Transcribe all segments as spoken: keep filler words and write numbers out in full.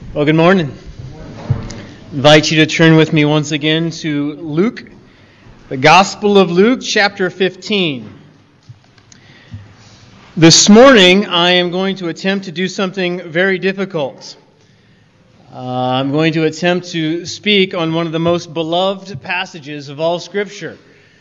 Well, good morning. I invite you to turn with me once again to Luke, the Gospel of Luke, chapter fifteen. This morning, I am going to attempt to do something very difficult. Uh, I'm going to attempt to speak on one of the most beloved passages of all Scripture.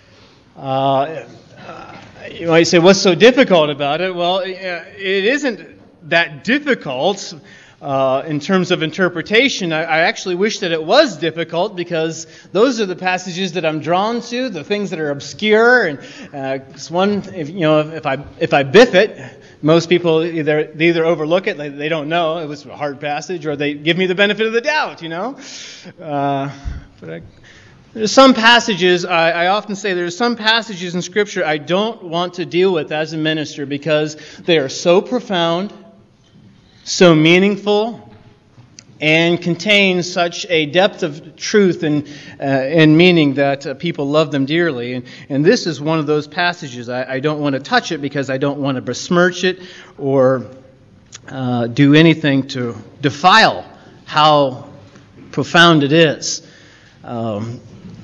Uh, you might say, what's so difficult about it? Well, it isn't that difficult. Uh, in terms of interpretation, I, I actually wish that it was difficult, because those are the passages that I'm drawn to, the things that are obscure. And uh, it's one, if, you know, if I if I biff it, most people either they either overlook it, they, they don't know it was a hard passage, or they give me the benefit of the doubt. You know, uh, but I, there's some passages I, I often say there's some passages in Scripture I don't want to deal with as a minister because they are so profound, so meaningful, and contain such a depth of truth and uh, and meaning that uh, people love them dearly. And, and this is one of those passages. I, I don't want to touch it because I don't want to besmirch it or uh, do anything to defile how profound it is. Um,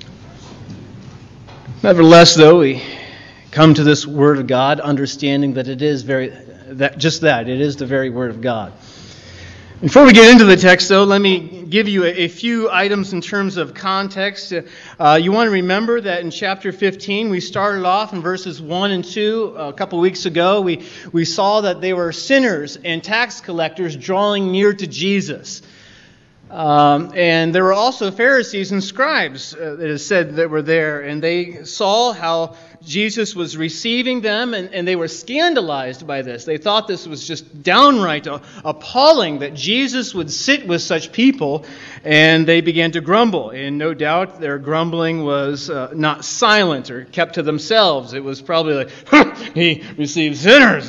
nevertheless, though, we come to this Word of God understanding that it is very That just that, it is the very Word of God. Before we get into the text, though, let me give you a, a few items in terms of context. Uh, you want to remember that in chapter fifteen, we started off in verses one and two. A couple weeks ago, we, we saw that they were sinners and tax collectors drawing near to Jesus. Um, and there were also Pharisees and scribes, uh, it is said, that were there. And they saw how Jesus was receiving them, and, and they were scandalized by this. They thought this was just downright uh, appalling that Jesus would sit with such people, and they began to grumble. And no doubt their grumbling was uh, not silent or kept to themselves. It was probably like, he receives sinners.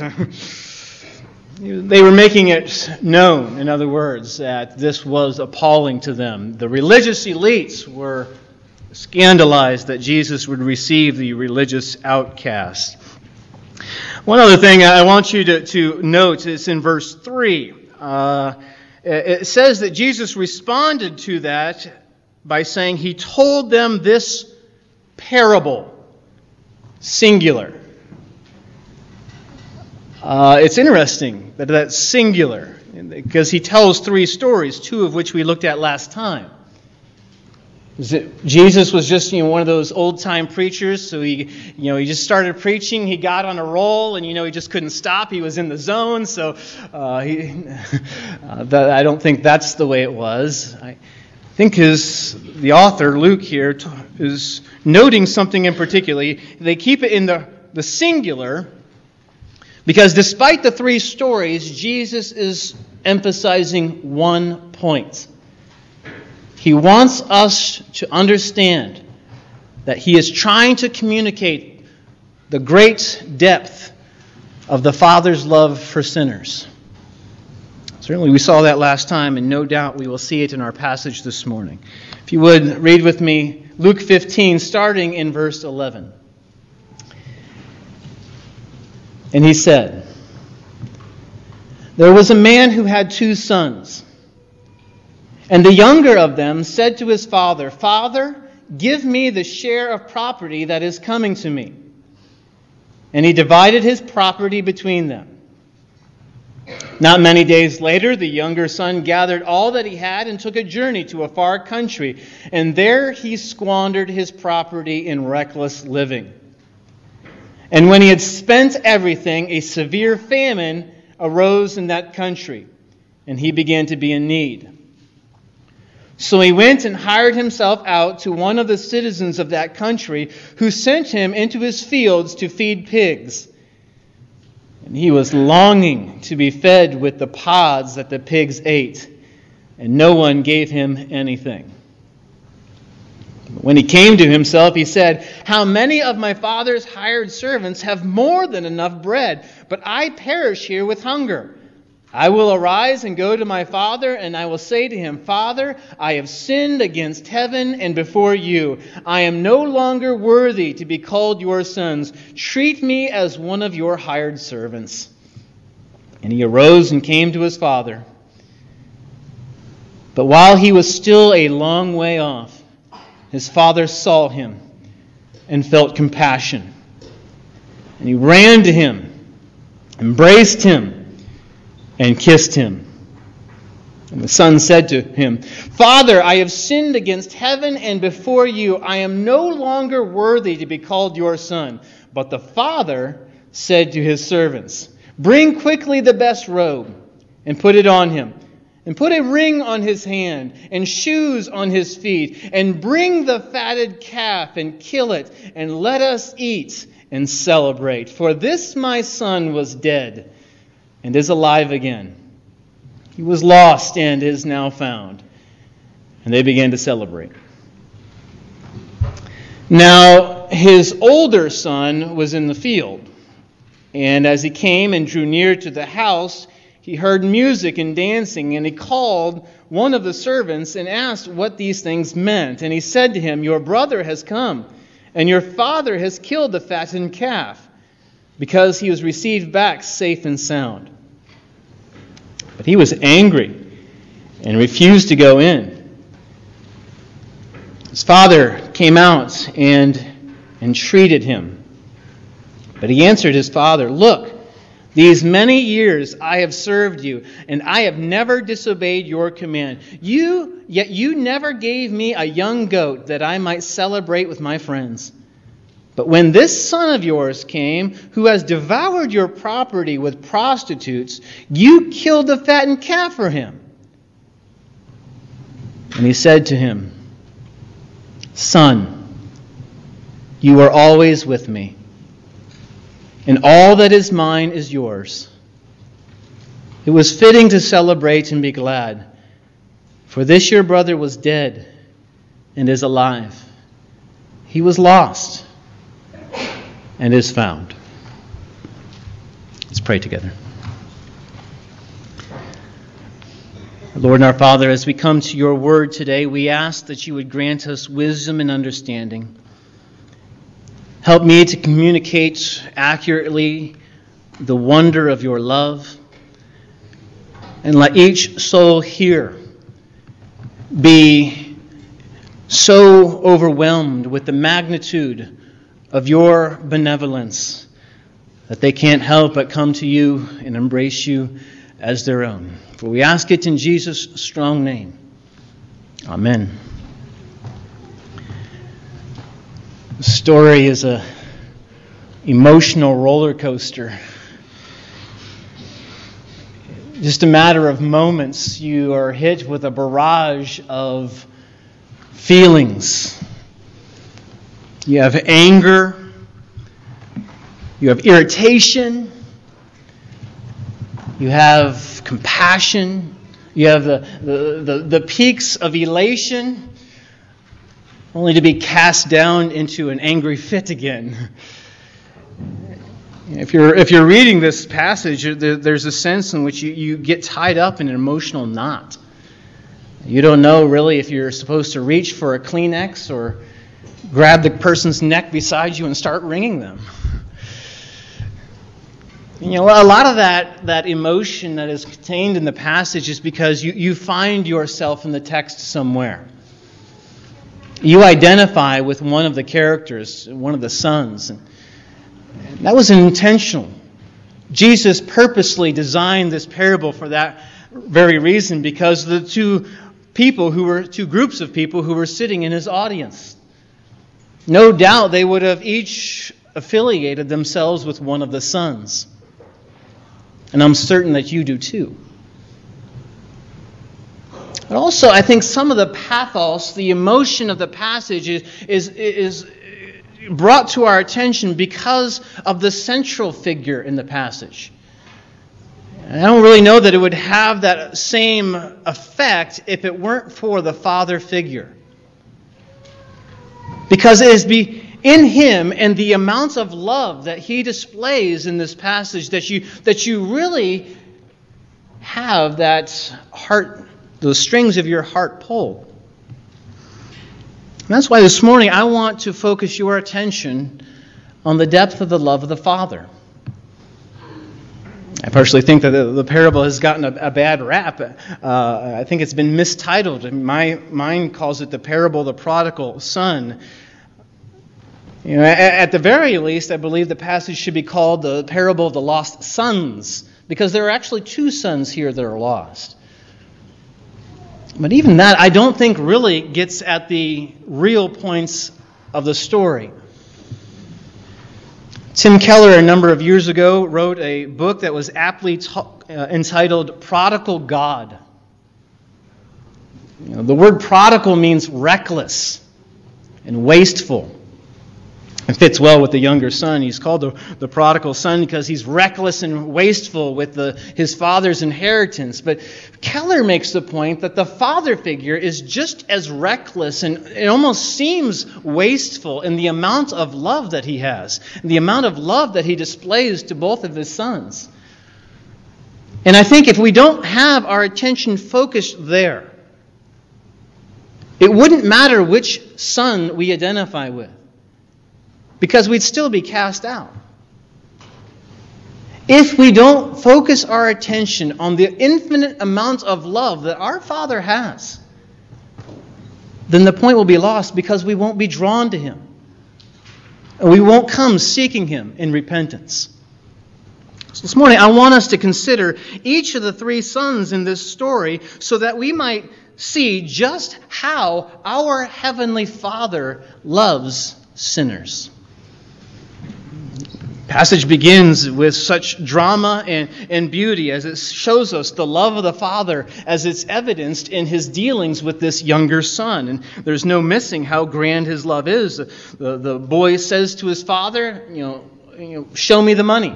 They were making it known, in other words, that this was appalling to them. The religious elites were scandalized that Jesus would receive the religious outcast. One other thing I want you to, to note is in verse three. Uh, it says that Jesus responded to that by saying he told them this parable, singular. Uh, it's interesting that that's singular, because he tells three stories, two of which we looked at last time. Jesus was just, you know, one of those old-time preachers, so he, you know, he just started preaching, he got on a roll, and, you know, he just couldn't stop, he was in the zone, so uh, he, uh, that, I don't think that's the way it was. I think his, the author, Luke here, t- is noting something in particular. They keep it in the, the singular, because despite the three stories, Jesus is emphasizing one point. He wants us to understand that he is trying to communicate the great depth of the Father's love for sinners. Certainly we saw that last time, and no doubt we will see it in our passage this morning. If you would, read with me Luke fifteen, starting in verse eleven. And he said, "There was a man who had two sons. And the younger of them said to his father, 'Father, give me the share of property that is coming to me.' And he divided his property between them. Not many days later, the younger son gathered all that he had and took a journey to a far country. And there he squandered his property in reckless living. And when he had spent everything, a severe famine arose in that country, and he began to be in need. So he went and hired himself out to one of the citizens of that country, who sent him into his fields to feed pigs. And he was longing to be fed with the pods that the pigs ate, and no one gave him anything. When he came to himself, he said, 'How many of my father's hired servants have more than enough bread, but I perish here with hunger? I will arise and go to my father, and I will say to him, Father, I have sinned against heaven and before you. I am no longer worthy to be called your sons. Treat me as one of your hired servants.' And he arose and came to his father. But while he was still a long way off, his father saw him and felt compassion. And he ran to him, embraced him, and kissed him. And the son said to him, "Father, I have sinned against heaven and before you. I am no longer worthy to be called your son." But the father said to his servants, "Bring quickly the best robe and put it on him, and put a ring on his hand and shoes on his feet, and bring the fatted calf and kill it, and let us eat and celebrate. For this my son was dead and is alive again. He was lost and is now found." And they began to celebrate. Now his older son was in the field, and as he came and drew near to the house, he heard music and dancing, and he called one of the servants and asked what these things meant. And he said to him, "Your brother has come, and your father has killed the fattened calf, because he was received back safe and sound." But he was angry and refused to go in. His father came out and entreated him. But he answered his father, "Look, these many years I have served you, and I have never disobeyed your command. You, yet you never gave me a young goat that I might celebrate with my friends. But when this son of yours came, who has devoured your property with prostitutes, you killed the fattened calf for him." And he said to him, "Son, you are always with me, and all that is mine is yours. It was fitting to celebrate and be glad, for this your brother was dead and is alive. He was lost and is found." Let's pray together. Lord and our Father, as we come to your word today, we ask that you would grant us wisdom and understanding. Help me to communicate accurately the wonder of your love, and let each soul here be so overwhelmed with the magnitude of your benevolence that they can't help but come to you and embrace you as their own. For we ask it in Jesus' strong name. Amen. The story is a emotional roller coaster. Just a matter of moments, you are hit with a barrage of feelings. You have anger, you have irritation, you have compassion, you have the, the, the, the peaks of elation, only to be cast down into an angry fit again. If you're if you're reading this passage, there's a sense in which you, you get tied up in an emotional knot. You don't know really if you're supposed to reach for a Kleenex or grab the person's neck beside you and start wringing them. You know, a lot of that, that emotion that is contained in the passage is because you, you find yourself in the text somewhere. You identify with one of the characters, one of the sons. And that was intentional. Jesus purposely designed this parable for that very reason, because the two people who were, two groups of people who were sitting in his audience, no doubt they would have each affiliated themselves with one of the sons. And I'm certain that you do too. But also, I think some of the pathos, the emotion of the passage is, is, is brought to our attention because of the central figure in the passage. And I don't really know that it would have that same effect if it weren't for the father figure. Because it is be in him and the amount of love that he displays in this passage that you that you really have that heart, those strings of your heart pulled. And that's why this morning I want to focus your attention on the depth of the love of the Father. I personally think that the, the parable has gotten a, a bad rap. Uh, I think it's been mistitled. My mind calls it the parable of the prodigal son. You know, at, at the very least, I believe the passage should be called the parable of the lost sons, because there are actually two sons here that are lost. But even that, I don't think really gets at the real points of the story. Tim Keller, a number of years ago, wrote a book that was aptly ta- uh, entitled Prodigal God. You know, the word prodigal means reckless and wasteful. It fits well with the younger son. He's called the, the prodigal son because he's reckless and wasteful with the, his father's inheritance. But Keller makes the point that the father figure is just as reckless, and it almost seems wasteful in the amount of love that he has, the amount of love that he displays to both of his sons. And I think if we don't have our attention focused there, it wouldn't matter which son we identify with, because we'd still be cast out. If we don't focus our attention on the infinite amount of love that our Father has, then the point will be lost, because we won't be drawn to Him. And we won't come seeking Him in repentance. So this morning, I want us to consider each of the three sons in this story so that we might see just how our Heavenly Father loves sinners. The passage begins with such drama and, and beauty as it shows us the love of the Father as it's evidenced in His dealings with this younger son. And there's no missing how grand His love is. The, the boy says to his father, you know, you know, show me the money.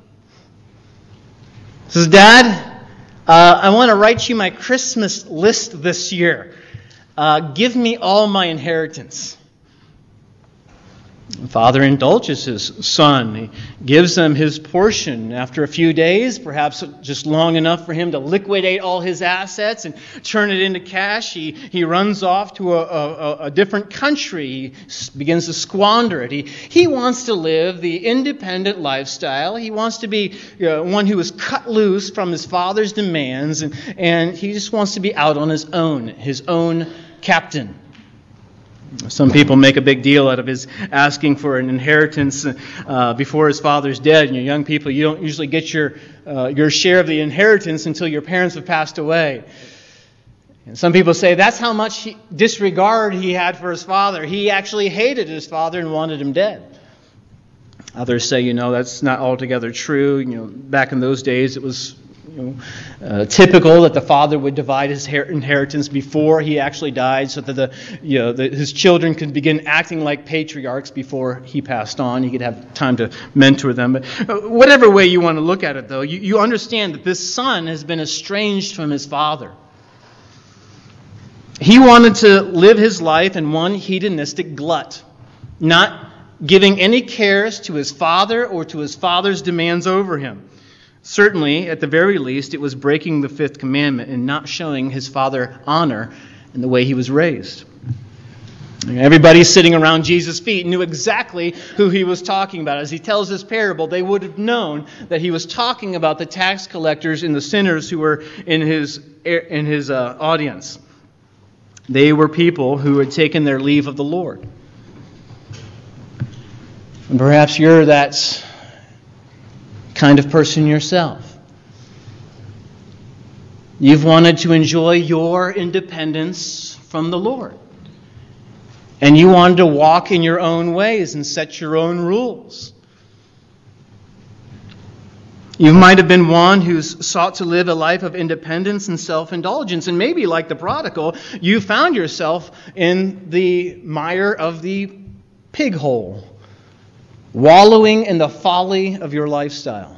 He says, Dad, uh, I want to write you my Christmas list this year. Uh, give me all my inheritance. The father indulges his son. He gives him his portion. After a few days, perhaps just long enough for him to liquidate all his assets and turn it into cash, he, he runs off to a, a, a different country. He begins to squander it. He, he wants to live the independent lifestyle. He wants to be you know, one who is cut loose from his father's demands, and, and he just wants to be out on his own, his own captain. Some people make a big deal out of his asking for an inheritance uh, before his father's dead. You know, young people, you don't usually get your uh, your share of the inheritance until your parents have passed away. And some people say that's how much he, disregard he had for his father. He actually hated his father and wanted him dead. Others say, you know, that's not altogether true. You know, back in those days, it was You know, uh, typical that the father would divide his her- inheritance before he actually died, so that the you know the, his children could begin acting like patriarchs before he passed on. He could have time to mentor them. But uh, whatever way you want to look at it, though, you, you understand that this son has been estranged from his father. He wanted to live his life in one hedonistic glut, not giving any cares to his father or to his father's demands over him. Certainly, at the very least, it was breaking the fifth commandment and not showing his father honor in the way he was raised. Everybody sitting around Jesus' feet knew exactly who he was talking about. As he tells this parable, they would have known that he was talking about the tax collectors and the sinners who were in his in his uh, audience. They were people who had taken their leave of the Lord. And perhaps you're that kind of person yourself. You've wanted to enjoy your independence from the Lord. And you wanted to walk in your own ways and set your own rules. You might have been one who's sought to live a life of independence and self-indulgence. And maybe, like the prodigal, you found yourself in the mire of the pig hole, wallowing in the folly of your lifestyle.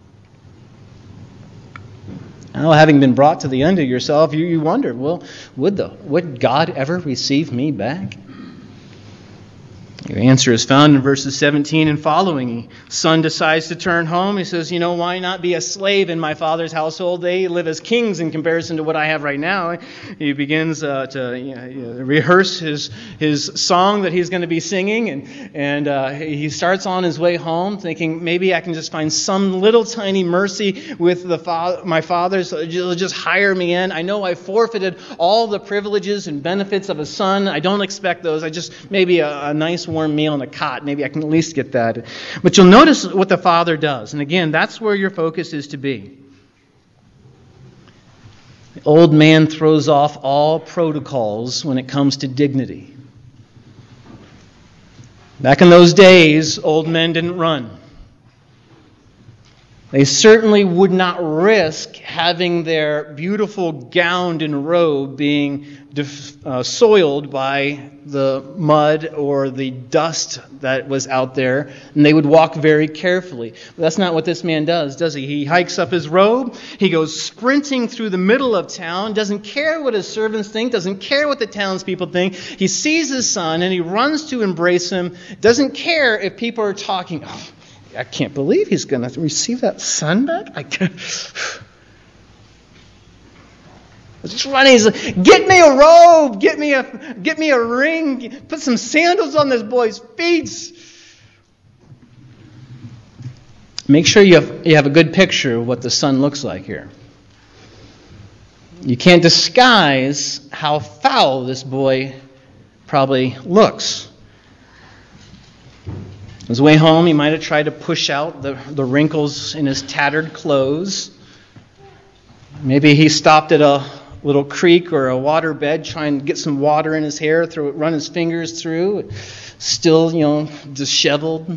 Now, having been brought to the end of yourself, you, you wonder, well, would the would God ever receive me back? The answer is found in verses seventeen and following. Son decides to turn home. He says, you know, why not be a slave in my father's household? They live as kings in comparison to what I have right now. He begins uh, to you know, rehearse his his song that he's going to be singing, and, and uh, he starts on his way home thinking, maybe I can just find some little tiny mercy with the fa- my father, so he'll just hire me in. I know I forfeited all the privileges and benefits of a son. I don't expect those. I just, maybe a, a nice warm meal on a cot. Maybe I can at least get that. But you'll notice what the father does. And again, that's where your focus is to be. The old man throws off all protocols when it comes to dignity. Back in those days, old men didn't run. They certainly would not risk having their beautiful gown and robe being def- uh, soiled by the mud or the dust that was out there, and they would walk very carefully. But that's not what this man does, does he? He hikes up his robe, he goes sprinting through the middle of town, doesn't care what his servants think, doesn't care what the townspeople think. He sees his son, and he runs to embrace him, doesn't care if people are talking, oh, I can't believe he's going to receive that son back. I can't. Just running. He's like, get me a robe. Get me a get me a ring. Put some sandals on this boy's feet. Make sure you have, you have a good picture of what the son looks like here. You can't disguise how foul this boy probably looks. On his way home, he might have tried to push out the, the wrinkles in his tattered clothes. Maybe he stopped at a little creek or a water bed, trying to get some water in his hair, throw it, run his fingers through, still, you know, disheveled.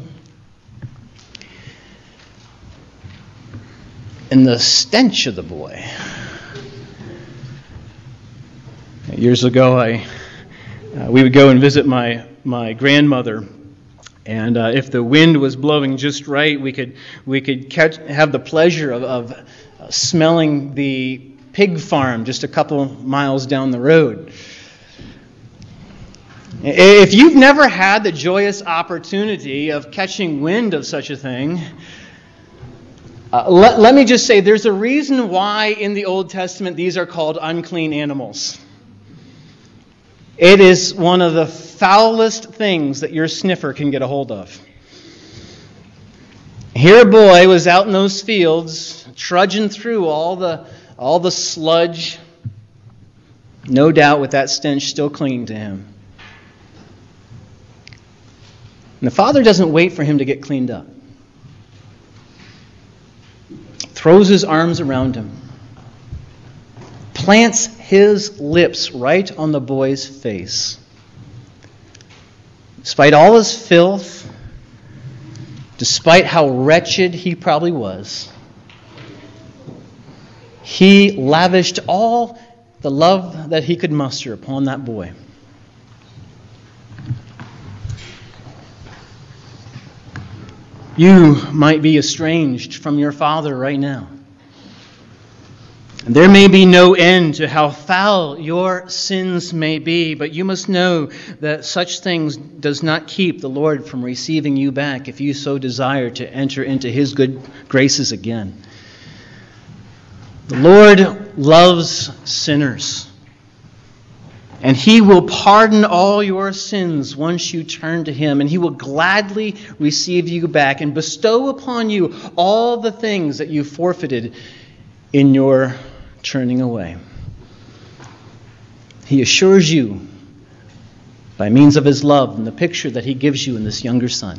And the stench of the boy. Years ago, I uh, we would go and visit my my grandmother. And uh, if the wind was blowing just right, we could we could catch have the pleasure of, of uh, smelling the pig farm just a couple miles down the road. If you've never had the joyous opportunity of catching wind of such a thing, uh, let, let me just say there's a reason why in the Old Testament these are called unclean animals. It is one of the foulest things that your sniffer can get a hold of. Here a boy was out in those fields, trudging through all the all the sludge, no doubt with that stench still clinging to him. And the father doesn't wait for him to get cleaned up. Throws his arms around him. Plants his lips right on the boy's face. Despite all his filth, despite how wretched he probably was, he lavished all the love that he could muster upon that boy. You might be estranged from your father right now. There may be no end to how foul your sins may be, but you must know that such things does not keep the Lord from receiving you back if you so desire to enter into His good graces again. The Lord loves sinners, and He will pardon all your sins once you turn to Him, and He will gladly receive you back and bestow upon you all the things that you forfeited in your turning away. He assures you by means of His love and the picture that He gives you in this younger son.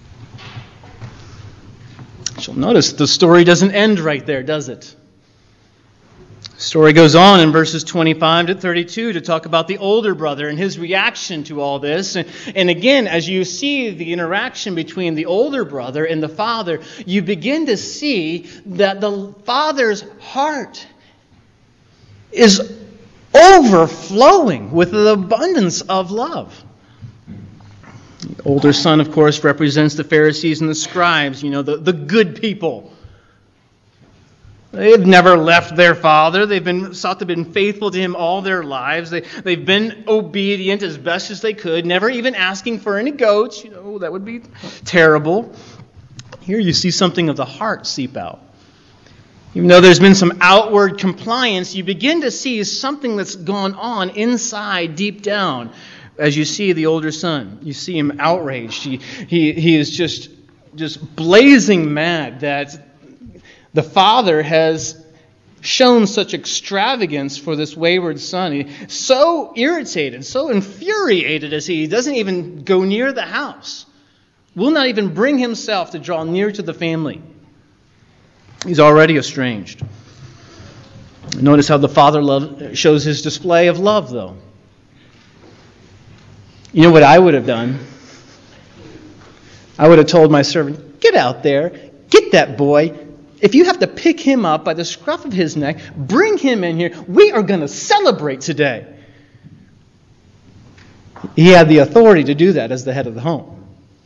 You'll notice the story doesn't end right there, does it? The story goes on in verses twenty-five to thirty-two to talk about the older brother and his reaction to all this. And, and again, as you see the interaction between the older brother and the father, you begin to see that the father's heart is overflowing with the abundance of love. The older son, of course, represents the Pharisees and the scribes, you know, the, the good people. They've never left their father. They've been sought to have been faithful to him all their lives. They, they've been obedient as best as they could, never even asking for any goats. You know, that would be terrible. Here you see something of the heart seep out. Even though there's been some outward compliance, you begin to see something that's gone on inside, deep down, as you see the older son. You see him outraged. He, he, he is just, just blazing mad that the father has shown such extravagance for this wayward son. He's so irritated, so infuriated as he doesn't even go near the house. Will not even bring himself to draw near to the family. He's already estranged. Notice how the father love, shows his display of love, though. You know what I would have done? I would have told my servant, get out there, get that boy. If you have to pick him up by the scruff of his neck, bring him in here. We are going to celebrate today. He had the authority to do that as the head of the home.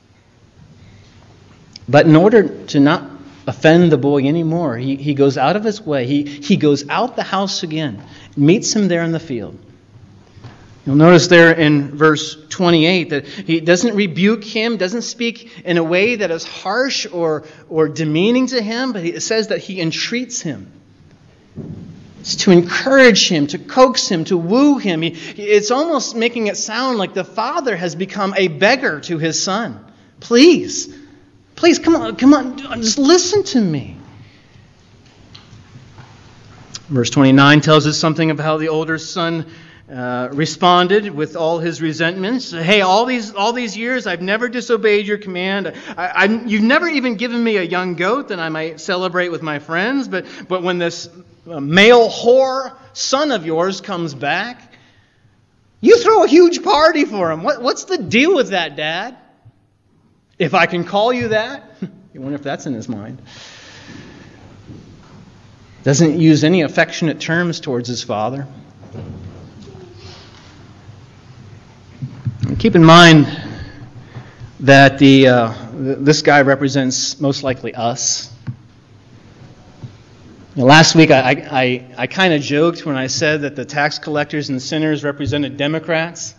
But in order to not offend the boy anymore, he, he goes out of his way. He, he goes out the house again, meets him there in the field. You'll notice there in verse twenty-eight that he doesn't rebuke him, doesn't speak in a way that is harsh or, or demeaning to him, but it says that he entreats him. It's to encourage him, to coax him, to woo him. He, it's almost making it sound like the father has become a beggar to his son. Please, please, come on, come on, just listen to me. Verse twenty-nine tells us something about how the older son Uh, responded with all his resentments. Hey, all these all these years I've never disobeyed your command. I, I, you've never even given me a young goat that I might celebrate with my friends. But but when this uh, male whore son of yours comes back, you throw a huge party for him. What, what's the deal with that, Dad? If I can call you that? You wonder if that's in his mind. Doesn't use any affectionate terms towards his father. Keep in mind that the uh, this guy represents most likely us. You know, last week I, I, I kind of joked when I said that the tax collectors and sinners represented Democrats.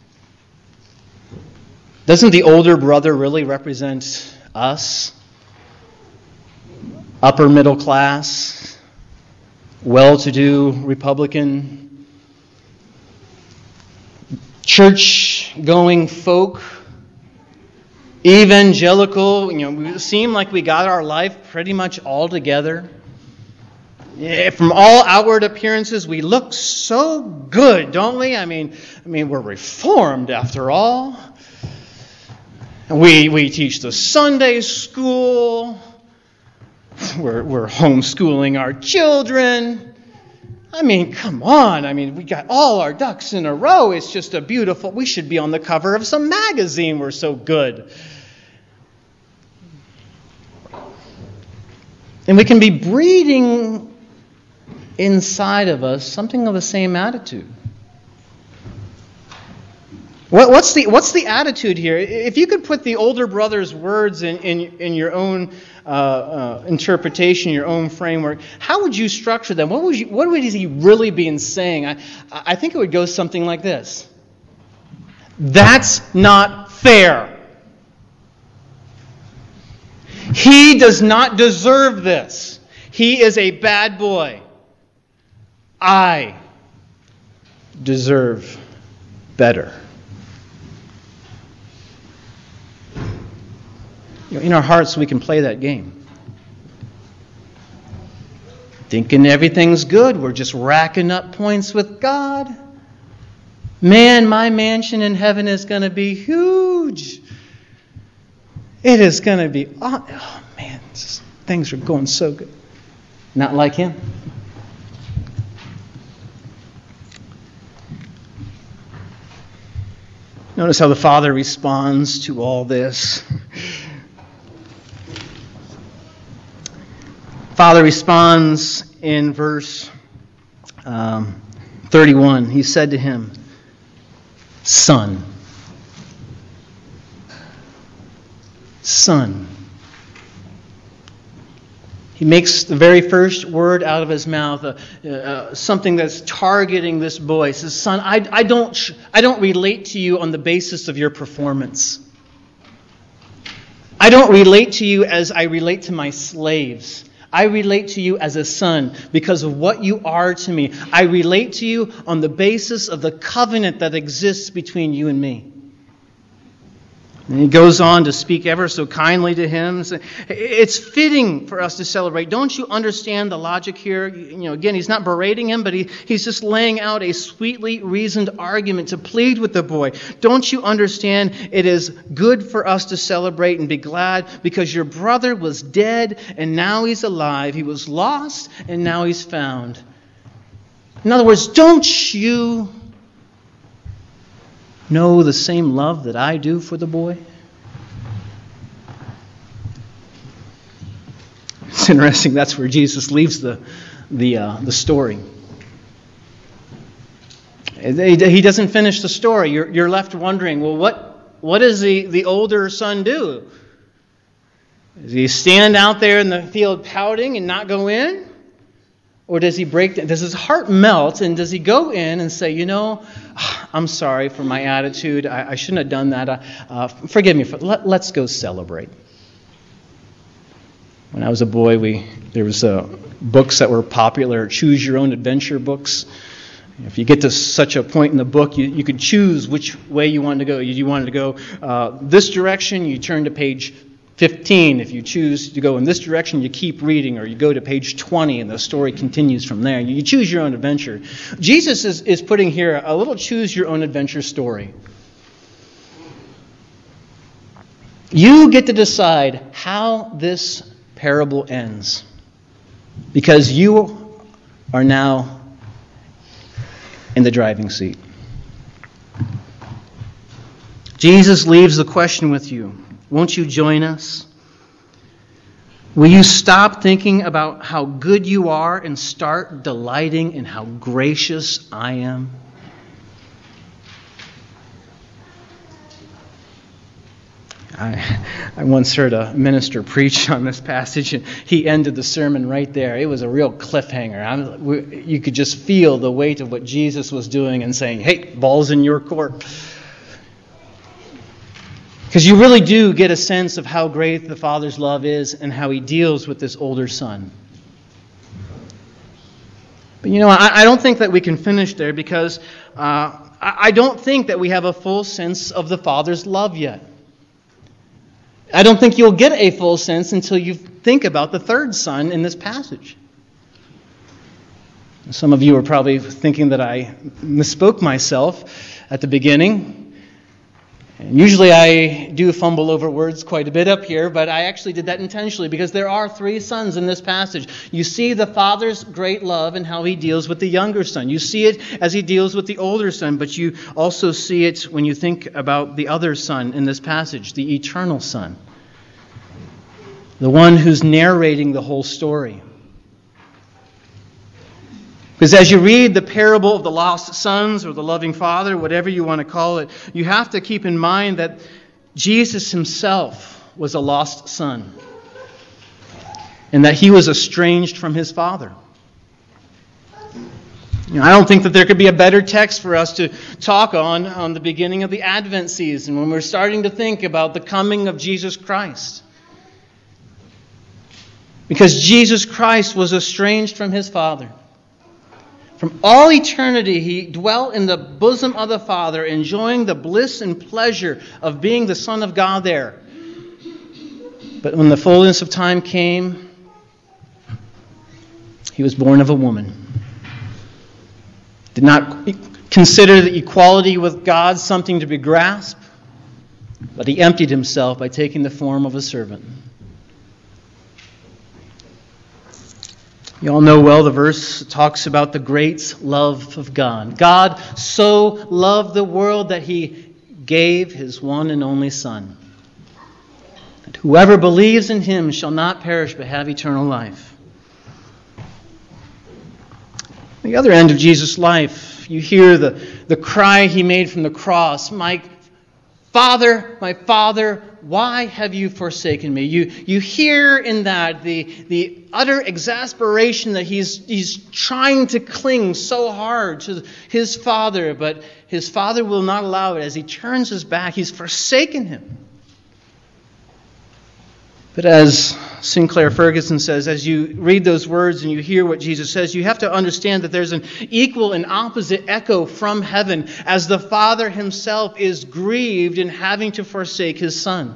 Doesn't the older brother really represent us? Upper middle class, well-to-do Republican, church-going folk, evangelical. You know, we seem like we got our life pretty much all together. Yeah, from all outward appearances, we look so good, don't we? I mean, I mean, we're reformed after all. We we teach the Sunday school. We're we're homeschooling our children. I mean, come on. I mean, we got all our ducks in a row. It's just a beautiful... We should be on the cover of some magazine. We're so good. And we can be breeding inside of us something of the same attitude. What, what's the what's the attitude here? If you could put the older brother's words in, in, in your own uh, uh, interpretation, your own framework, how would you structure them? What would you, what would he really be saying? I, I think it would go something like this. That's not fair. He does not deserve this. He is a bad boy. I deserve better. You know, in our hearts, we can play that game. Thinking everything's good. We're just racking up points with God. Man, my mansion in heaven is going to be huge. It is going to be... Oh, oh man, just, things are going so good. Not like him. Notice how the Father responds to all this. Father responds in verse um, thirty-one. He said to him, Son. Son. He makes the very first word out of his mouth uh, uh, something that's targeting this boy. He says, son, I, I, don't, I don't relate to you on the basis of your performance. I don't relate to you as I relate to my slaves. I relate to you as a son because of what you are to me. I relate to you on the basis of the covenant that exists between you and me. And he goes on to speak ever so kindly to him. It's fitting for us to celebrate. Don't you understand the logic here? You know, again, he's not berating him, but he, he's just laying out a sweetly reasoned argument to plead with the boy. Don't you understand it is good for us to celebrate and be glad because your brother was dead and now he's alive. He was lost and now he's found. In other words, don't you know the same love that I do for the boy? It's interesting. That's where Jesus leaves the the uh, the story. He doesn't finish the story. You're you're left wondering, well, what what does the, the older son do? Does he stand out there in the field pouting and not go in? Or does he break down? Does his heart melt? And does he go in and say, you know, I'm sorry for my attitude. I, I shouldn't have done that. Uh, forgive me. For, let, let's go celebrate. When I was a boy, we there was uh, books that were popular, choose your own adventure books. If you get to such a point in the book, you, you could choose which way you wanted to go. You, you wanted to go uh, this direction, you turn to page fifteen. If you choose to go in this direction, you keep reading, or you go to page twenty and the story continues from there. You choose your own adventure. Jesus is, is putting here a little choose your own adventure story. You get to decide how this parable ends, because you are now in the driving seat. Jesus leaves the question with you. Won't you join us? Will you stop thinking about how good you are and start delighting in how gracious I am? I, I once heard a minister preach on this passage, and he ended the sermon right there. It was a real cliffhanger. I'm, we, you could just feel the weight of what Jesus was doing and saying, hey, ball's in your court. Because you really do get a sense of how great the Father's love is and how He deals with this older son. But you know, I, I don't think that we can finish there because uh, I, I don't think that we have a full sense of the Father's love yet. I don't think you'll get a full sense until you think about the third son in this passage. Some of you are probably thinking that I misspoke myself at the beginning. And usually I do fumble over words quite a bit up here, but I actually did that intentionally because there are three sons in this passage. You see the Father's great love and how He deals with the younger son. You see it as He deals with the older son, but you also see it when you think about the other son in this passage, the eternal Son, the one who's narrating the whole story. Because as you read the parable of the lost sons or the loving father, whatever you want to call it, you have to keep in mind that Jesus Himself was a lost son and that He was estranged from His Father. You know, I don't think that there could be a better text for us to talk on on the beginning of the Advent season when we're starting to think about the coming of Jesus Christ. Because Jesus Christ was estranged from His Father. From all eternity, He dwelt in the bosom of the Father, enjoying the bliss and pleasure of being the Son of God there. But when the fullness of time came, He was born of a woman. Did not consider the equality with God something to be grasped, but He emptied Himself by taking the form of a servant. You all know well the verse talks about the great love of God. God so loved the world that He gave His one and only Son, that whoever believes in Him shall not perish but have eternal life. At the other end of Jesus' life, you hear the, the cry He made from the cross, My Father, my Father, why have you forsaken me? You, you hear in that the, the utter exasperation that he's, he's trying to cling so hard to his Father, but his Father will not allow it. As he turns his back, he's forsaken him. But as Sinclair Ferguson says, as you read those words and you hear what Jesus says, you have to understand that there's an equal and opposite echo from heaven as the Father himself is grieved in having to forsake his Son.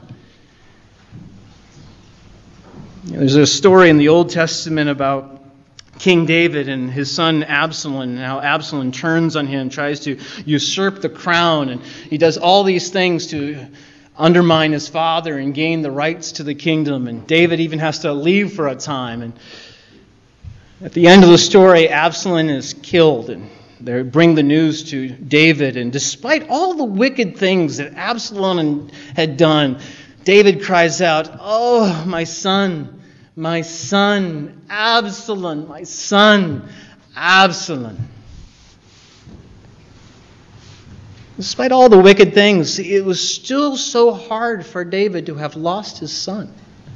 There's a story in the Old Testament about King David and his son Absalom, and how Absalom turns on him, tries to usurp the crown, and he does all these things to undermine his father and gain the rights to the kingdom. And David even has to leave for a time. And at the end of the story, Absalom is killed, and they bring the news to David. And despite all the wicked things that Absalom had done, David cries out, "Oh, my son, my son, Absalom, my son, Absalom." Despite all the wicked things, it was still so hard for David to have lost his son.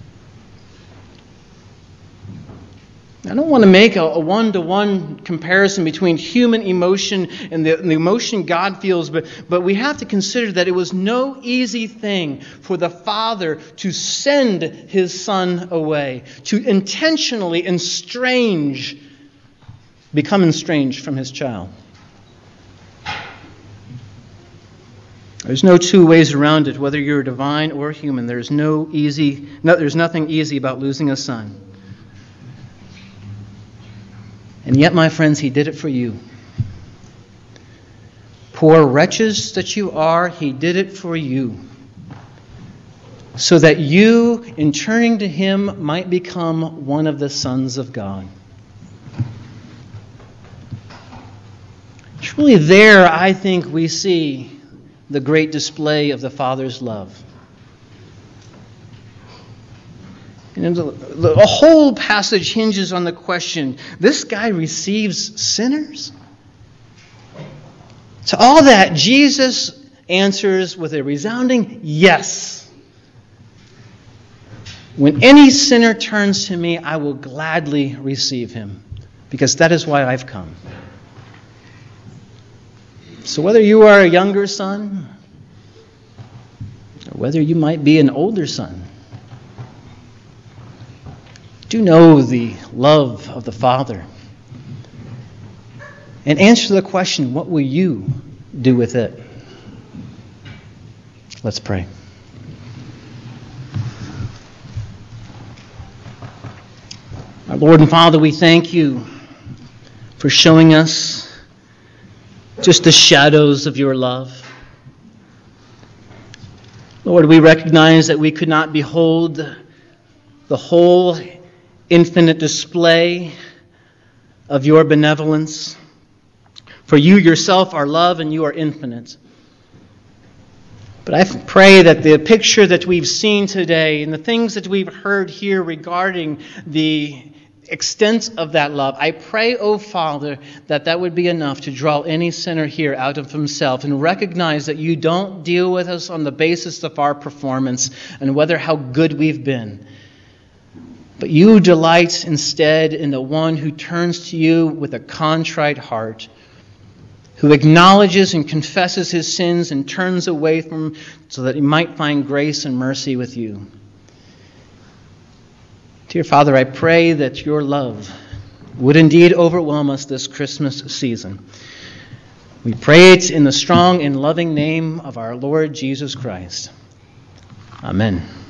I don't want to make a, a one-to-one comparison between human emotion and the, and the emotion God feels, but, but we have to consider that it was no easy thing for the father to send his son away, to intentionally estrange, become estranged from his child. There's no two ways around it, whether you're divine or human. There's no easy, no, there's nothing easy about losing a son. And yet, my friends, he did it for you. Poor wretches that you are, he did it for you. So that you, in turning to him, might become one of the sons of God. Truly there, I think we see the great display of the Father's love. And the, the whole passage hinges on the question, this guy receives sinners? To all that, Jesus answers with a resounding yes. When any sinner turns to me, I will gladly receive him, because that is why I've come. So whether you are a younger son, or whether you might be an older son, do know the love of the Father. And answer the question, what will you do with it? Let's pray. Our Lord and Father, we thank you for showing us just the shadows of your love. Lord, we recognize that we could not behold the whole infinite display of your benevolence. For you yourself are love and you are infinite. But I pray that the picture that we've seen today and the things that we've heard here regarding the extent of that love, I pray, O Father, that that would be enough to draw any sinner here out of himself and recognize that you don't deal with us on the basis of our performance and whether how good we've been. But you delight instead in the one who turns to you with a contrite heart, who acknowledges and confesses his sins and turns away from them so that he might find grace and mercy with you. Dear Father, I pray that your love would indeed overwhelm us this Christmas season. We pray it in the strong and loving name of our Lord Jesus Christ. Amen.